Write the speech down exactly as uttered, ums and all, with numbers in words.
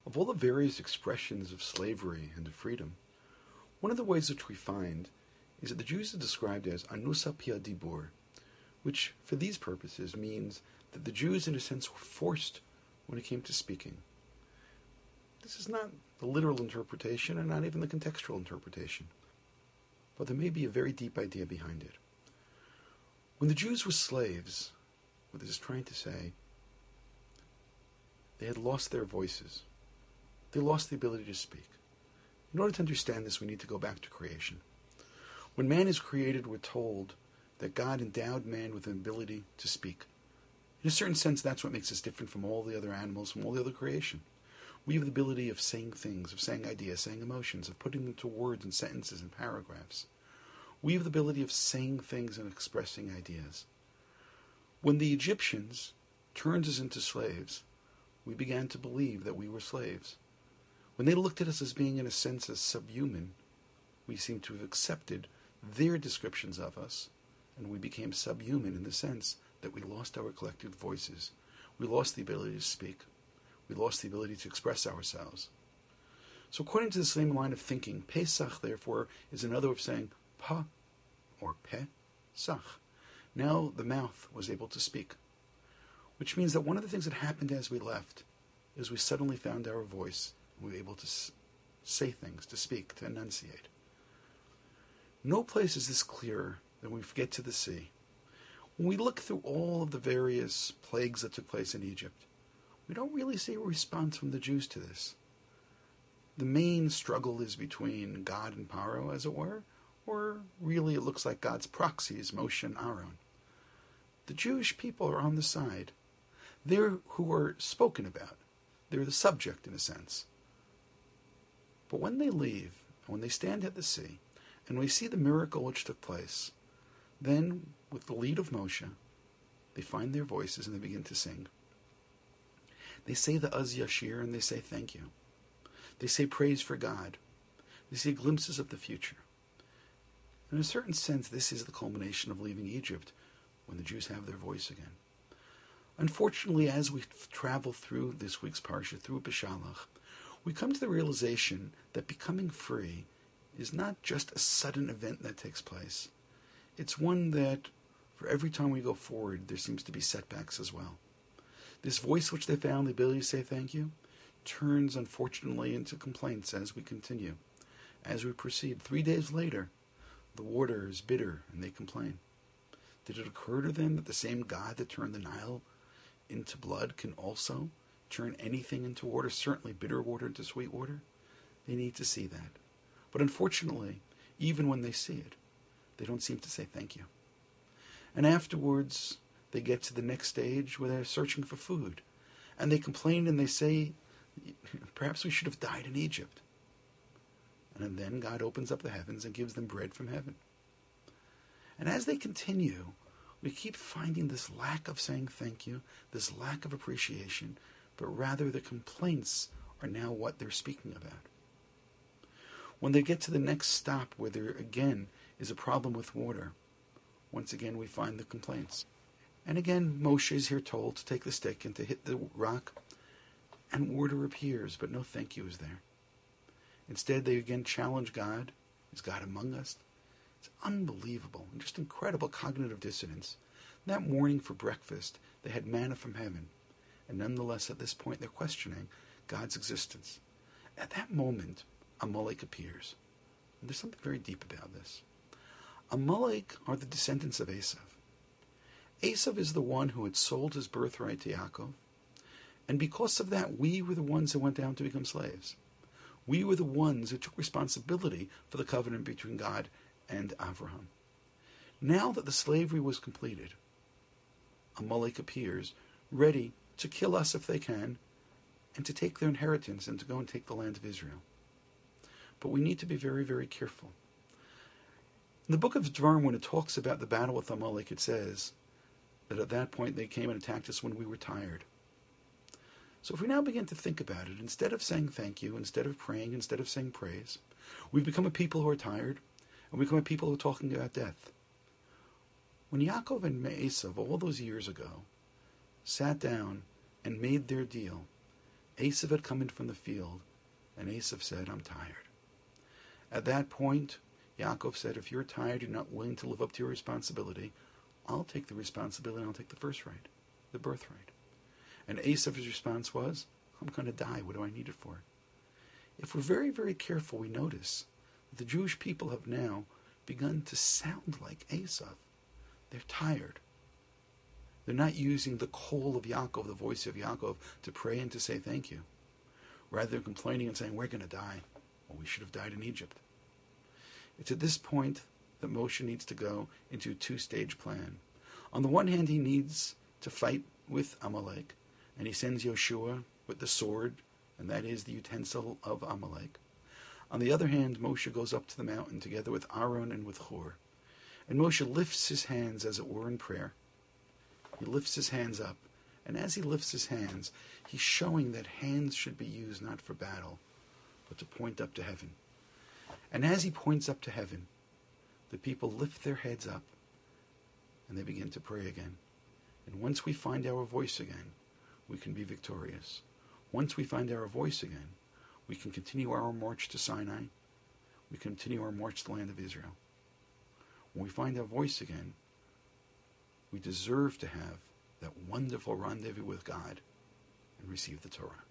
Of all the various expressions of slavery and of freedom, one of the ways which we find is that the Jews are described as anusa pia dibur, which for these purposes means that the Jews in a sense were forced when it came to speaking. This is not the literal interpretation and not even the contextual interpretation, but there may be a very deep idea behind it. When the Jews were slaves, what this is trying to say, they had lost their voices. They lost the ability to speak. In order to understand this, we need to go back to creation. When man is created, we're told that God endowed man with an ability to speak. In a certain sense, that's what makes us different from all the other animals, from all the other creation. We have the ability of saying things, of saying ideas, saying emotions, of putting them to words and sentences and paragraphs. We have the ability of saying things and expressing ideas. When the Egyptians turned us into slaves, we began to believe that we were slaves. When they looked at us as being, in a sense, as subhuman, we seemed to have accepted their descriptions of us, and we became subhuman in the sense that we lost our collective voices. We lost the ability to speak. We lost the ability to express ourselves. So according to the same line of thinking, Pesach, therefore, is another way of saying pa, or pe-sach. Now the mouth was able to speak. Which means that one of the things that happened as we left is we suddenly found our voice, and we were able to s- say things, to speak, to enunciate. No place is this clearer than when we get to the sea. When we look through all of the various plagues that took place in Egypt, we don't really see a response from the Jews to this. The main struggle is between God and Paro, as it were, or really it looks like God's proxies, Moshe and Aaron. The Jewish people are on the side. They're who are spoken about. They're the subject, in a sense. But when they leave, and when they stand at the sea, and we see the miracle which took place, then, with the lead of Moshe, they find their voices and they begin to sing. They say the Az Yashir and they say thank you. They say praise for God. They see glimpses of the future. In a certain sense, this is the culmination of leaving Egypt, when the Jews have their voice again. Unfortunately, as we travel through this week's Parsha, through Beshalach, we come to the realization that becoming free is not just a sudden event that takes place. It's one that, for every time we go forward, there seems to be setbacks as well. This voice which they found, the ability to say thank you, turns, unfortunately, into complaints as we continue. As we proceed, three days later, the water is bitter, and they complain. Did it occur to them that the same God that turned the Nile into blood can also turn anything into water, certainly bitter water into sweet water? They need to see that. But unfortunately, even when they see it, they don't seem to say thank you. And afterwards, they get to the next stage where they're searching for food. And they complain and they say, perhaps we should have died in Egypt. And then God opens up the heavens and gives them bread from heaven. And as they continue, we keep finding this lack of saying thank you, this lack of appreciation, but rather the complaints are now what they're speaking about. When they get to the next stop where there again is a problem with water, once again we find the complaints. And again, Moshe is here told to take the stick and to hit the rock, and water appears, but no thank you is there. Instead, they again challenge God. Is God among us? It's unbelievable and just incredible cognitive dissonance. That morning for breakfast, they had manna from heaven. And nonetheless, at this point, they're questioning God's existence. At that moment, Amalek appears. And there's something very deep about this. Amalek are the descendants of Esav. Esav is the one who had sold his birthright to Yaakov. And because of that, we were the ones who went down to become slaves. We were the ones who took responsibility for the covenant between God and Abraham. Now that the slavery was completed, Amalek appears, ready to kill us if they can, and to take their inheritance and to go and take the land of Israel. But we need to be very, very careful. In the book of Dvarim, when it talks about the battle with Amalek, it says that at that point they came and attacked us when we were tired. So if we now begin to think about it, instead of saying thank you, instead of praying, instead of saying praise, we've become a people who are tired, and we become a people who are talking about death. When Yaakov and Esav, all those years ago, sat down and made their deal, Esav had come in from the field, and Esav said, I'm tired. At that point, Yaakov said, if you're tired, you're not willing to live up to your responsibility, I'll take the responsibility and I'll take the first right, the birthright. And Esav's response was, I'm going to die. What do I need it for? If we're very, very careful, we notice that the Jewish people have now begun to sound like Esav. They're tired. They're not using the call of Yaakov, the voice of Yaakov, to pray and to say thank you. Rather, they're complaining and saying, we're going to die. Well, we should have died in Egypt. It's at this point that Moshe needs to go into a two-stage plan. On the one hand, he needs to fight with Amalek, and he sends Yoshua with the sword, and that is the utensil of Amalek. On the other hand, Moshe goes up to the mountain together with Aaron and with Hur. And Moshe lifts his hands, as it were, in prayer. He lifts his hands up, and as he lifts his hands, he's showing that hands should be used not for battle, but to point up to heaven. And as he points up to heaven, the people lift their heads up, and they begin to pray again. And once we find our voice again, we can be victorious. Once we find our voice again, we can continue our march to Sinai. We continue our march to the land of Israel. When we find our voice again, we deserve to have that wonderful rendezvous with God and receive the Torah.